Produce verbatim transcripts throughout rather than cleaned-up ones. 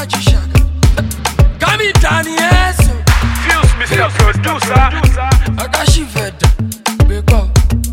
you shaka. Got me down yes. Fuse Mister Producer. I got she fed. Big up.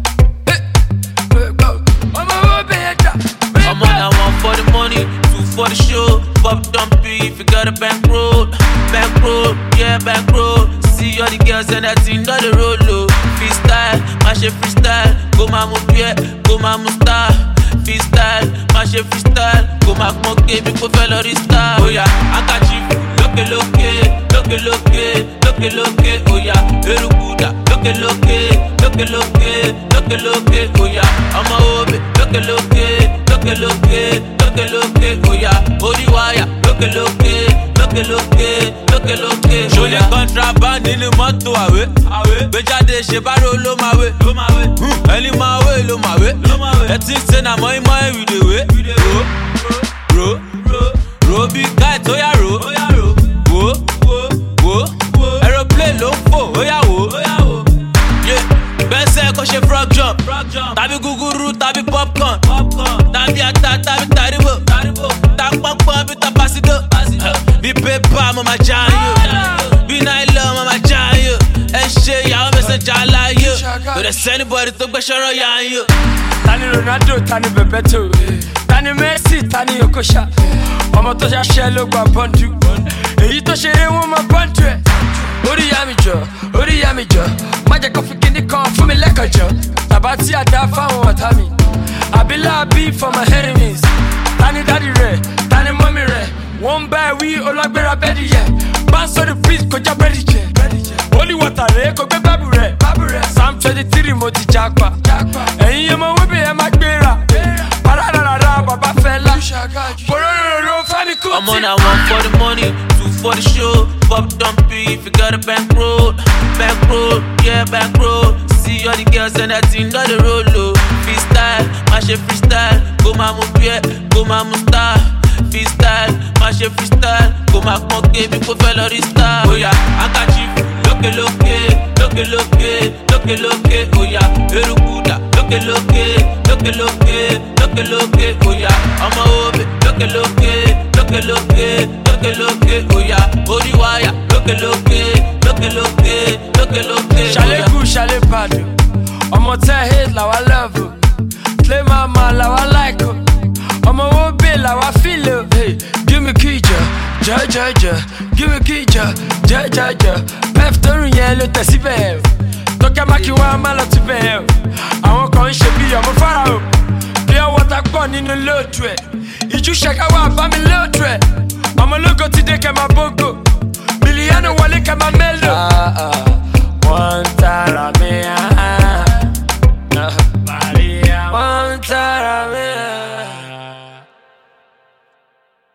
Big up. I'm a better. I'm on that one for the money, two for the show. Pop dumpy if you got a bankroll. Bankroll, yeah, bankroll. See all the girls and that thing on the road low. Freestyle, my shit freestyle. Go my moupier, go my musta. Freestyle, my shit freestyle. Go my moke, people follow this style. Oh yeah, I got you. Look it, look it, look it, look it, look it, look it. Oh yeah, Eru Buddha. Look it, look it, look it, look it, look it, look it. Oh yeah, I'm a hobbit. Look it, look it, look it, look it, look it, look it. Oh yeah, body wire. Look it, look it, look it, look it, look it, look it. Show the contraband in the motor away, away. Bejade she baro lo my way, lo my way. Any my way, lo my way, lo my way. That thing say na my my we the way, we the way. Ro, ro, ro, big guy to ya ro, oh ya ro. Wo, wo, wo, aeroplane lo fo, oh ya wo, oh ya wo. Yeah, best say cause she frog jump, frog jump. Tabi guguru, tabi popcorn, popcorn. Tabi ata, tabi taribo, taribo. Tabi popcorn, bi tapasido, pasido. Bi paper, mama giant. Bi nylon, mama giant. And shit, y'all messing jala you. But there's anybody to be sure on you. Tani Ronaldo, Tani Bebeto, Tani Messi, Tani Okosha. Ọmọ tó ṣaṣẹ́ ló gba bọ́ndù. Èyí tó ṣeré wọn máa bọ́ndù ẹ̀. Orí yá mi jọ, orí yá mi jọ. Má jẹ́ kó fi kíní kan fún mi lẹ́kọ̀ọ́jọ́. Tàbá tí a dá fáwọn ọ̀tá mi. Àbílà bí for my enemies. Tani dádì rẹ̀, tani mọ́mí rẹ̀. Wọ́n ń bá ẹ wí ọlọ́gbẹ́ra bẹ́ẹ̀dì yẹ. Bá ń sọ́dọ̀ please kọjá bẹ́ẹ̀dì jẹ. Holy water rẹ̀ kò gbé bábù rẹ̀. Psalm twenty three mo ti jápa. Ẹ̀yin yẹn mọ wípé ẹ má gbéra. Pararara bàbá fẹ́ lá. I'm on that one for the money, two for the show. Pop dumpy if you got a bankroll. Bankroll, yeah, bankroll. See all the girls and that thing on the road low. Freestyle, my shit freestyle. Go my moupier, go my musta. Freestyle, my shit freestyle. Go my moke, people follow this style. Oh yeah, I got you. Look it, look it, look it, look it, look it, look it. Oh yeah, Eru Buddha. Look it, look it, look it, look it, look it, look it. Oh yeah, I'm a hobbit. Look it, look it, look it, look it, look it, look it. Oh yeah, body wire. Look it, look it, look it, look it, look it, look it. Shale good, shale bad. Ọmọ tẹ́ hate la wa love. Play mama la wa like. Ọmọ wo be la wa feel. Hey, give me key, ja, ja, ja, ja. Give me key, ja, ja, ja, ja. Pef torun yẹn ló tẹ̀ síbẹ̀. Tọ́kẹ́ máa kí wọ́n á máa lọ síbẹ̀. Àwọn kan ń ṣe bí ọmọ Fáráò. Bí ọwọ́ ta pọ̀ nínú lóòtú ẹ̀. Ìjú ṣẹ̀ká wà bá mi lóòtú ẹ̀. Ọmọ ológo ti dé kẹ́ máa bógo. Bìlíọ̀nù wọlé kẹ́ máa mẹ́lò.